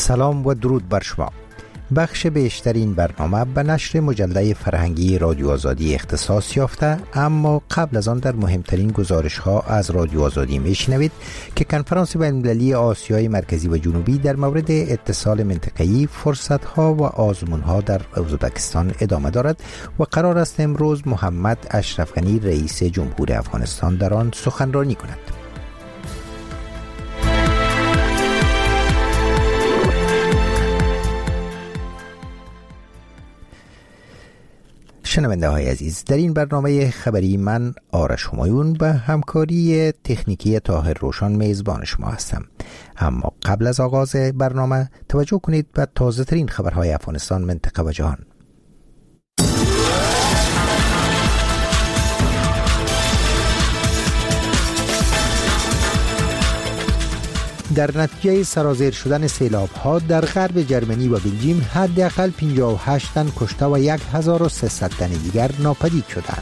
سلام و درود بر شما. بخش بیشتر این برنامه به نشر مجله فرهنگی رادیو آزادی اختصاص یافته، اما قبل از آن در مهمترین گزارش ها از رادیو آزادی میشنوید که کنفرانس بین‌المللی آسیای مرکزی و جنوبی در مورد اتصال منطقه‌ای، فرصت ها و آزمون ها در ازبکستان ادامه دارد و قرار است امروز محمد اشرف غنی رئیس جمهور افغانستان در آن سخنرانی کند. شنونده های عزیز، در این برنامه خبری من آرش همایون به همکاری تکنیکی طاهر روشن میزبان شما هستم. اما قبل از آغاز برنامه توجه کنید به تازه ترین خبرهای افغانستان، منطقه و جهان. در نتیجه سرازیر شدن سیلاب‌ها در غرب جرمنی و بلژیم حداقل 58 تن کشته و 1300 تن دیگر ناپدید شدند.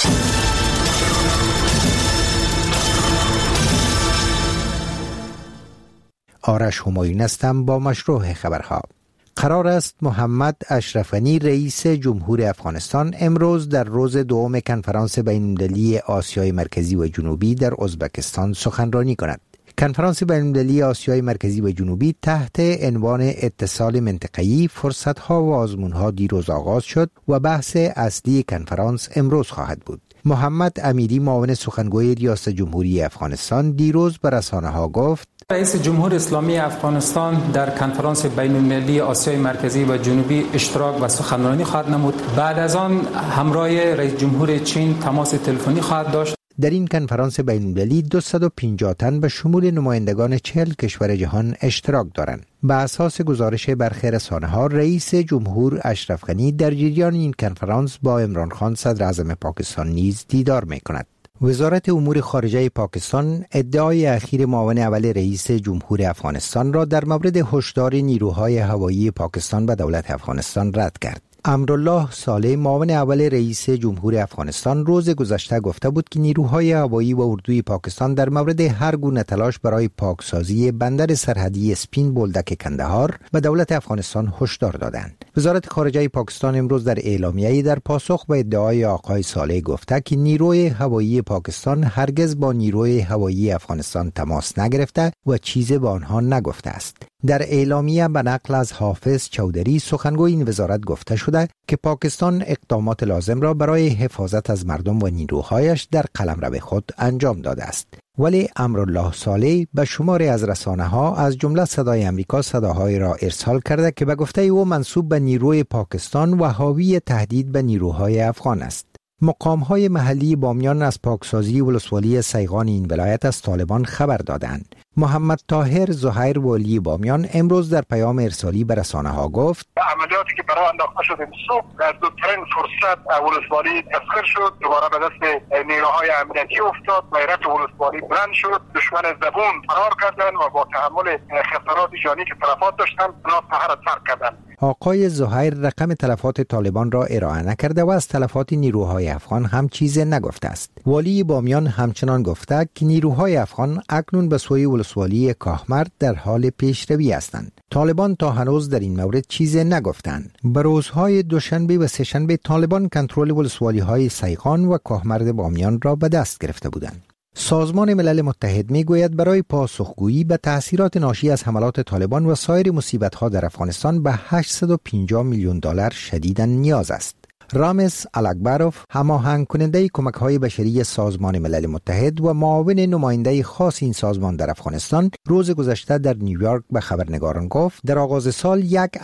آرش همایون هستم با مشروع خبرها. قرار است محمد اشرف غنی رئیس جمهور افغانستان امروز در روز دوم کنفرانس بین‌المللی آسیای مرکزی و جنوبی در ازبکستان سخنرانی کند. کنفرانس بین‌المللی آسیای مرکزی و جنوبی تحت عنوان اتصال منطقه‌ای، فرصت‌ها و آزمون‌ها دیروز آغاز شد و بحث اصلی کنفرانس امروز خواهد بود. محمد امیری، معاون سخنگوی ریاست جمهوری افغانستان، دیروز به رسانه‌ها گفت: رئیس جمهور اسلامی افغانستان در کنفرانس بین‌المللی آسیای مرکزی و جنوبی اشتراک و سخنرانی خواهد نمود. بعد از آن همراه رئیس جمهور چین تماس تلفنی خواهد داشت. در این کنفرانس بین‌المللی 250 تن به شمول نمایندگان 40 کشور جهان اشتراک دارند. به اساس گزارش برخی رسانه‌ها، رئیس جمهور اشرف غنی در جریان این کنفرانس با عمران خان صدر اعظم پاکستان نیز دیدار می‌کند. وزارت امور خارجه پاکستان ادعای اخیر معاون اول رئیس جمهور افغانستان را در مورد هشدار نیروهای هوایی پاکستان به دولت افغانستان رد کرد. امرالله صالح، معاون اول رئیس جمهور افغانستان، روز گذشته گفته بود که نیروهای هوایی و اردوی پاکستان در مورد هر گونه تلاش برای پاکسازی بندر سرحدی اسپین بولدک کندهار به دولت افغانستان هشدار دادند. وزارت خارجه پاکستان امروز در اعلامیه‌ای در پاسخ به ادعای آقای صالح گفته که نیروی هوایی پاکستان هرگز با نیروی هوایی افغانستان تماس نگرفته و چیزی به آنها نگفته است. در اعلامیه به نقل از حافظ چودری، سخنگوی این وزارت، گفته شده که پاکستان اقدامات لازم را برای حفاظت از مردم و نیروهایش در قلمرو خود انجام داده است. ولی امرالله صالح به شماری از رسانه‌ها از جمله صدای امریکا صداهایی را ارسال کرده که به گفته او منسوب به نیروی پاکستان و حاوی تهدید به نیروهای افغان است. مقام‌های محلی بامیان از پاکسازی ولسوالی سیغان این ولایت از طالبان خبر دادند. محمد طاهر زهیر والی بامیان امروز در پیام ارسالی به رسانه‌ها گفت: عملیاتی که برای انداخته شد صبح در زودترین فرصت ولسوالی تسخیر شد، دوباره به دست نیروهای امنیتی افتاد، غیرت ولسوالی بلند شد، دشمن زبون فرار کردند و با تحمل خسارات جانی که تلفات داشتند ناصحه را ترک کردند. آقای زهیر رقم تلفات طالبان را ارائه نکرده و از تلفات نیروهای افغان هم چیزی نگفته است. والی بامیان همچنان گفته که نیروهای افغان اکنون به سوی ولسوالی کاهمرد در حال پیشروی هستند. طالبان تا هنوز در این مورد چیزی نگفتند. به روزهای دوشنبه و سه‌شنبه طالبان کنترل ولسوالی‌های سیغان و کاهمرد بامیان را به دست گرفته بودند. سازمان ملل متحد میگوید برای پاسخگویی به تأثیرات ناشی از حملات طالبان و سایر مصیبت‌ها در افغانستان به 850 میلیون دلار شدیداً نیاز است. رامز الاکبروف، هماهنگ کننده کمک‌های بشری سازمان ملل متحد و معاون نماینده خاص این سازمان در افغانستان، روز گذشته در نیویورک به خبرنگاران گفت در آغاز سال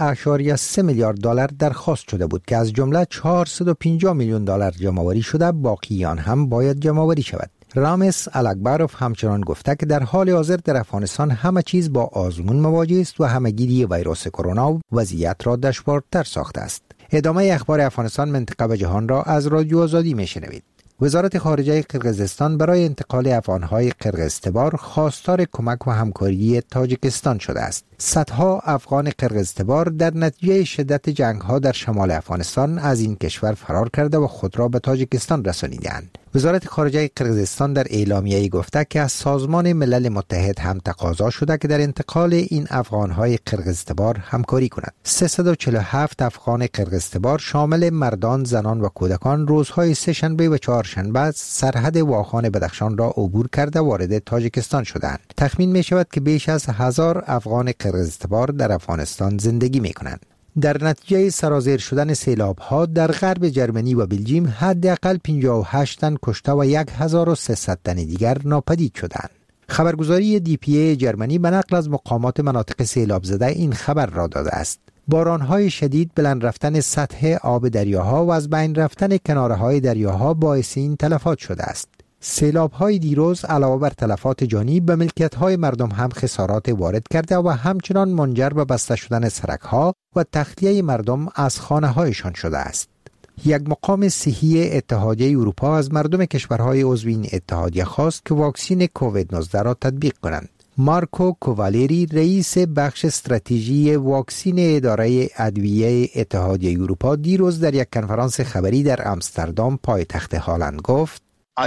1.3 میلیارد دلار درخواست شده بود که از جمله 450 میلیون دلار جمع‌آوری شده، باقی آن هم باید جمع‌آوری شود. رامز الاکبروف همچنان گفته که در حال حاضر در افغانستان همه چیز با آزمون مواجه است و همه‌گیری ویروس کرونا وضعیت را دشوارتر ساخته است. ادامه اخبار افغانستان، منطقه و جهان را از رادیو آزادی میشنوید. وزارت خارجه قرقیزستان برای انتقال افغانهای قرقیزتبار خواستار کمک و همکاری تاجیکستان شده است. صدها افغان قرقیزتبار در نتیجه شدت جنگ‌ها در شمال افغانستان از این کشور فرار کرده و خود را به تاجیکستان رسانیدند. وزارت خارجه قرقیزستان در اعلامیه‌ای گفته که از سازمان ملل متحد هم تقاضا شده که در انتقال این افغان‌های قرقیزتبار همکاری کند. 347 افغان قرقیزتبار شامل مردان، زنان و کودکان روزهای سه‌شنبه و چهارشنبه سرحد واخان بدخشان را عبور کرده وارد تاجیکستان شدند. تخمین می شود که بیش از 1000 افغان قرقیزتبار در افغانستان زندگی می کنند. در نتیجه سرازیر شدن سیلاب‌ها در غرب جرمنی و بلژیم حداقل 58 تن کشته و 1300 تن دیگر ناپدید شدند. خبرگزاری DPA جرمنی به نقل از مقامات مناطق سیلاب زده این خبر را داده است. باران‌های شدید، بلند رفتن سطح آب دریاها و از بین رفتن کناره‌های دریاها باعث این تلفات شده است. سیلاب‌های دیروز علاوه بر تلفات جانی به ملکیت‌های مردم هم خسارات وارد کرده و همچنان منجر به بسته شدن سرک‌ها و تخلیه مردم از خانه‌هایشان شده است. یک مقام صحی اتحادیه اروپا از مردم کشورهای عضو این اتحادیه خواست که واکسن کووید 19 را تطبیق کنند. مارکو کووالیری، رئیس بخش استراتژی واکسن اداره ادویه اتحادیه اروپا، دیروز در یک کنفرانس خبری در آمستردام پایتخت هلند گفت: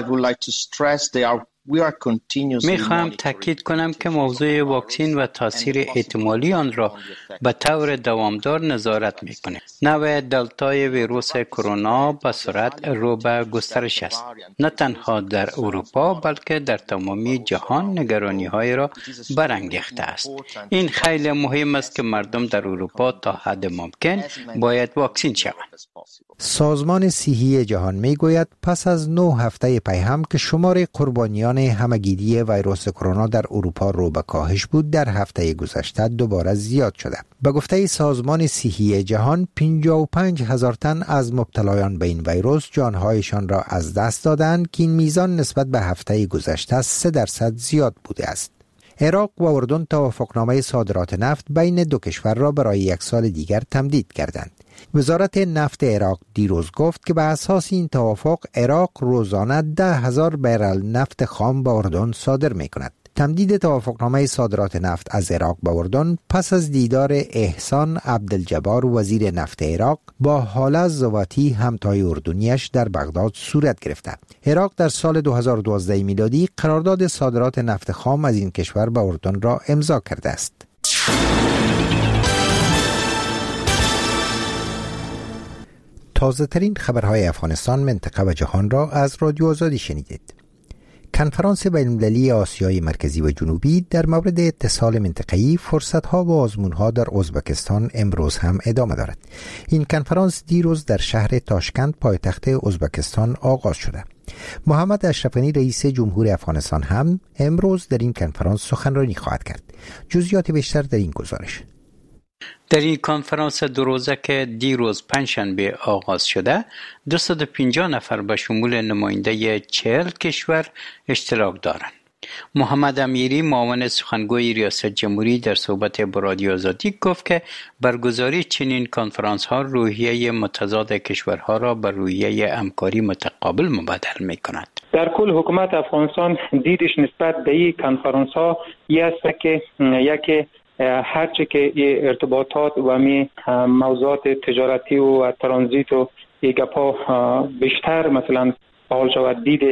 میخواهم تاکید کنم که موضوع واکسن و تاثیر احتمالی آن را به طور دوامدار نظارت میکنیم. نوع دلتای ویروس کرونا به سرعت رو به گسترش است. نه تنها در اروپا بلکه در تمامی جهان نگرانی های را برانگیخته است. این خیلی مهم است که مردم در اروپا تا حد ممکن باید واکسین شوند. سازمان صحی جهان میگوید پس از 9 هفته پیهم که شمار قربانیان همگیری ویروس کرونا در اروپا رو به کاهش بود، در هفته گذشته دوباره زیاد شده. به گفته سازمان صحی جهان 55,000 تن از مبتلایان به این ویروس جانهایشان را از دست دادند که این میزان نسبت به هفته گذشته 3% زیاد بوده است. عراق و اردن توافقنامه صادرات نفت بین دو کشور را برای 1 سال دیگر تمدید کردند. وزارت نفت عراق دیروز گفت که به اساس این توافق عراق روزانه 10,000 برل نفت خام به اردن صادر می کند. تمدید توافقنامه صادرات نفت از عراق به اردن پس از دیدار احسان عبدالجبار وزیر نفت عراق با حاله زواتی همتای اردنیش در بغداد صورت گرفته. عراق در سال 2012 میلادی قرارداد صادرات نفت خام از این کشور به اردن را امضا کرده است. تازه ترین خبرهای افغانستان، منطقه و جهان را از رادیو آزادی شنیدید. کنفرانس بین‌المللی آسیای مرکزی و جنوبی در مورد اتصال منطقه‌ای، فرصت‌ها و آزمون‌ها در ازبکستان امروز هم ادامه دارد. این کنفرانس دیروز در شهر تاشکند پایتخت ازبکستان آغاز شده. محمد اشرف غنی رئیس جمهور افغانستان هم امروز در این کنفرانس سخنرانی خواهد کرد. جزئیات بیشتر در این گزارش. در این کنفرانس 2 روزه که دیروز پنجشنبه آغاز شده، 250 نفر به شمول نماینده 40 کشور اشتراک دارند. محمد امیری، معاون سخنگوی ریاست جمهوری، در صحبت با رادیو آزادی گفت که برگزاری چنین کنفرانس ها روحیه متضاد کشورها را به روحیه همکاری متقابل مبدل می کند. در کل حکومت افغانستان دیدش نسبت به این کنفرانس ها است که یکی هرچه که ارتباطات و موضوعات تجارتی و ترانزیت و گپا بیشتر مثلا حال شود، دید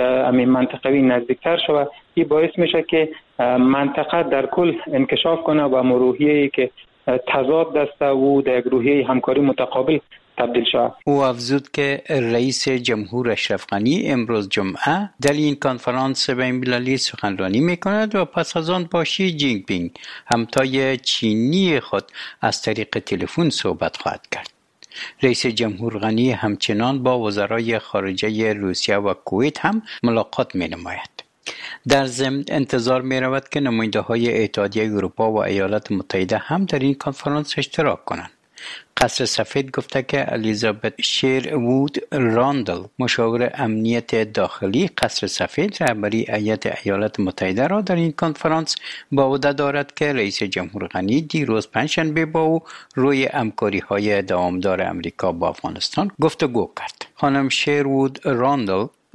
منطقوی نزدیکتر شود، این باعث میشه که منطقه در کل انکشاف کنه و روحیه‌ای که تضاد دسته و در یک روحیه همکاری متقابل تبدیل شود. او افزود که رئیس جمهور اشرف غنی امروز جمعه در این کنفرانس بین‌المللی سخنرانی میکند و پس از آن با شی جین پینگ، همتای چینی خود، از طریق تلفن صحبت خواهد کرد. رئیس جمهور غنی همچنان با وزرای خارجه روسیه و کویت هم ملاقات می نماید. در ضمن انتظار می رود که نماینده های اتحادیه اروپا و ایالات متحده هم در این کنفرانس اشتراک کنند. قصر سفید گفته که الیزابت شیروود راندل، مشاور امنیت داخلی قصر سفید، رهبری هیئت ایالات متحده را در این کنفرانس به عهده دارد که رئیس جمهور غنی دیروز پنجشنبه با او روی همکاری‌های دوامدار امریکا با افغانستان گفتگو کرد. خانم شیروود راندل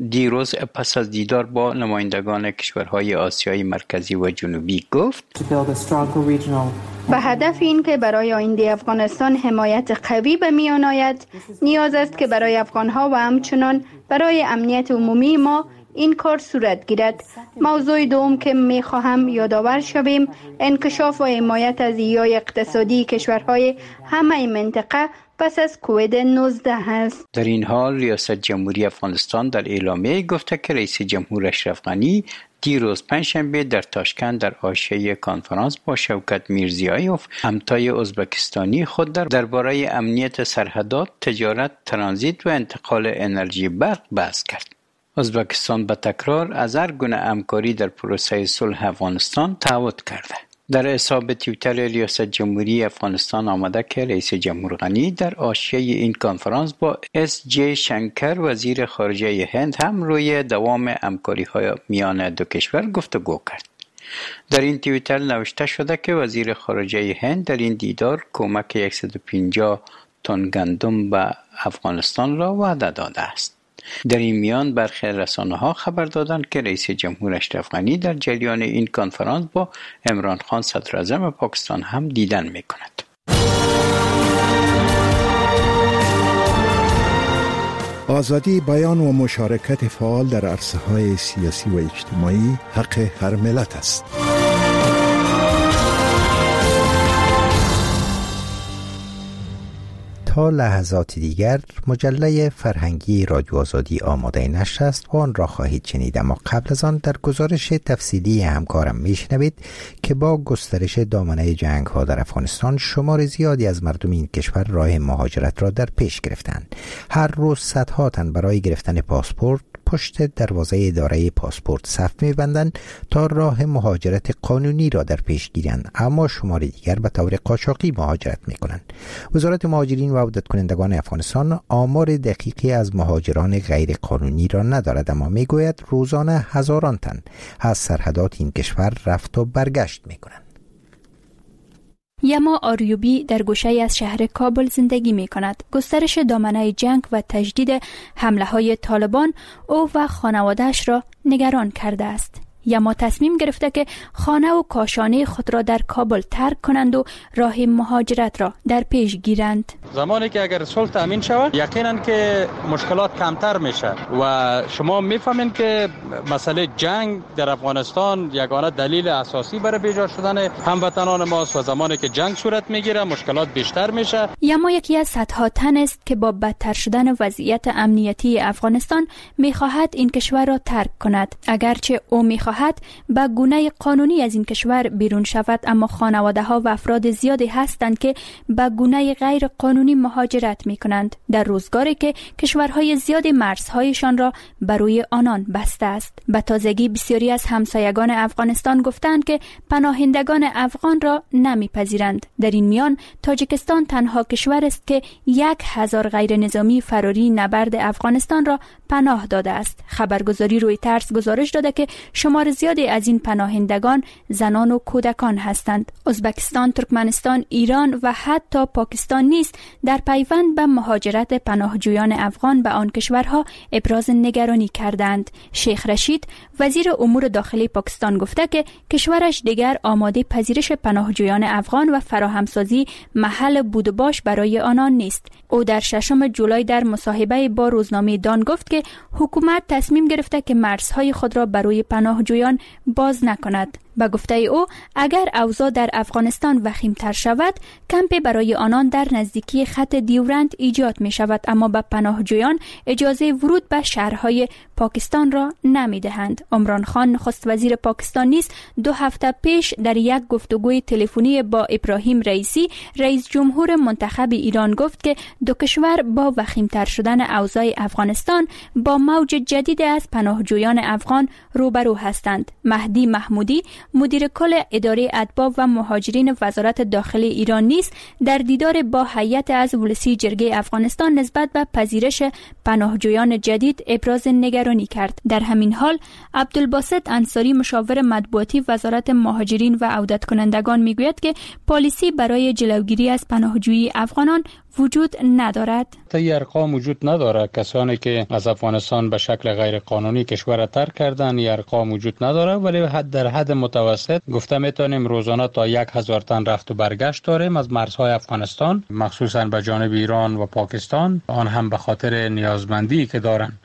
دیروز پس از دیدار با نمایندگان کشورهای آسیای مرکزی و جنوبی گفت به هدف این که برای آینده افغانستان حمایت قوی به میان آید، نیاز است که برای افغانها و همچنان برای امنیت عمومی ما این کار صورت گیرد. موضوع دوم که می خواهم یادآور شویم انکشاف و حمایت از ایای اقتصادی کشورهای همه منطقه پس از کووید 19 است. در این حال ریاست جمهوری افغانستان در اعلامیه گفته که رئیس جمهور اشرف غنی دیروز پنجشنبه در تاشکند در حاشیه کنفرانس با شوکت میرزیایوف همتای ازبکستانی خود درباره امنیت سرحدات، تجارت، ترانزیت و انتقال انرژی برق بحث کرد. ازبکستان به تکرار از هر گونه همکاری در پروسه صلح افغانستان تعهد کرده. در حساب توییتر ریاست جمهوری افغانستان آمده که رئیس جمهور غنی در حاشیه این کنفرانس با اس جی شنکر وزیر خارجه هند هم روی دوام همکاری‌های میان دو کشور گفتگو کرد. در این توییتر نوشته شده که وزیر خارجه هند در این دیدار کمک 150 تن گندم به افغانستان را وعده داده است. در این میان برخی رسانه‌ها خبر دادند که رئیس جمهور اشرف غنی در جریان این کنفرانس با عمران خان صدر اعظم پاکستان هم دیدن می‌کند. آزادی بیان و مشارکت فعال در عرصه‌های سیاسی و اجتماعی حق هر ملت است. تا لحظات دیگر مجله فرهنگی رادیو آزادی آماده نشر است و آن را خواهید شنید، اما قبل از آن در گزارش تفصیلی همکارم میشنوید که با گسترش دامنه جنگ ها در افغانستان شمار زیادی از مردم این کشور راه مهاجرت را در پیش گرفتند. هر روز صدها تن برای گرفتن پاسپورت پشت دروازه اداره پاسپورت صف می‌بندند تا راه مهاجرت قانونی را در پیش گیرند، اما شمار دیگر به طور قاچاقی مهاجرت می‌کنند. وزارت مهاجرین و عودت کنندگان افغانستان آمار دقیقی از مهاجران غیر قانونی را ندارد، اما میگوید روزانه هزاران تن از سرحدات این کشور رفت و برگشت می‌کنند. یما آریوبی در گوشه از شهر کابل زندگی می کند. گسترش دامنه جنگ و تجدید حمله های طالبان او و خانواده‌اش را نگران کرده است. یما تصمیم گرفته که خانه و کاشانه خود را در کابل ترک کنند و راه مهاجرت را در پیش گیرند. زمانی که اگر صلح تامین شود یقینا که مشکلات کمتر میشه و شما میفهمین که مسئله جنگ در افغانستان یگانه دلیل اساسی برای بیجا شدن هموطنان ماست و زمانی که جنگ صورت میگیره مشکلات بیشتر میشه. یما یکی از صدها تن است که با بدتر شدن وضعیت امنیتی افغانستان میخواهد این کشور را ترک کند. اگرچه او میخواهد به گونه قانونی از این کشور بیرون شود، اما خانواده ها و افراد زیادی هستند که به گونه غیر قانونی مهاجرت می کنند در روزگاری که کشورهای زیادی مرزهایشان را بر روی آنان بسته است. به تازگی بسیاری از همسایگان افغانستان گفتند که پناهندگان افغان را نمیپذیرند. در این میان تاجیکستان تنها کشور است که 1000 غیر نظامی فراری نبرد افغانستان را پناه داده است. خبرگزاری رویترز گزارش داده که شمار زیادی از این پناهندگان زنان و کودکان هستند. ازبکستان، ترکمنستان، ایران و حتی پاکستان نیز در پیوند به مهاجرت پناهجویان افغان به آن کشورها ابراز نگرانی کردند. شیخ رشید وزیر امور داخلی پاکستان گفته که کشورش دیگر آماده پذیرش پناهجویان افغان و فراهمسازی محل بود و باش برای آنان نیست. او در 6 جولای در مصاحبه با روزنامه دان گفت که حکومت تصمیم گرفته که مرزهای خود را برای پناهجویان باز نکند. به گفته او اگر اوضاع در افغانستان وخیم‌تر شود کمپی برای آنان در نزدیکی خط دیورند ایجاد می شود، اما به پناهجویان اجازه ورود به شهرهای پاکستان را نمی دهند. عمران خان نخست وزیر پاکستان نیز 2 هفته پیش در یک گفتگوی تلفنی با ابراهیم رئیسی رئیس جمهور منتخب ایران گفت که دو کشور با وخیم‌تر شدن اوضاع افغانستان با موج جدید از پناهجویان افغان روبرو هستند. مهدی محمودی مدیر کل اداره اتباع و مهاجرین وزارت داخلی ایران نیز در دیدار با هیئت از ولسی جرگه افغانستان نسبت به پذیرش پناهجویان جدید ابراز نگرانی کرد. در همین حال عبدالباسط انصاری مشاور مطبوعاتی وزارت مهاجرین و عودت کنندگان میگوید که پالیسی برای جلوگیری از پناهجویی افغانان وجود ندارد؟ این ارقام وجود نداره. کسانی که از افغانستان به شکل غیر قانونی کشور را ترک کردن این ارقام وجود نداره، ولی در حد متوسط گفته میتونیم روزانه تا 1000 تن رفت و برگشت داریم از مرزهای افغانستان، مخصوصا به جانب ایران و پاکستان، آن هم به خاطر نیازمندی که دارن.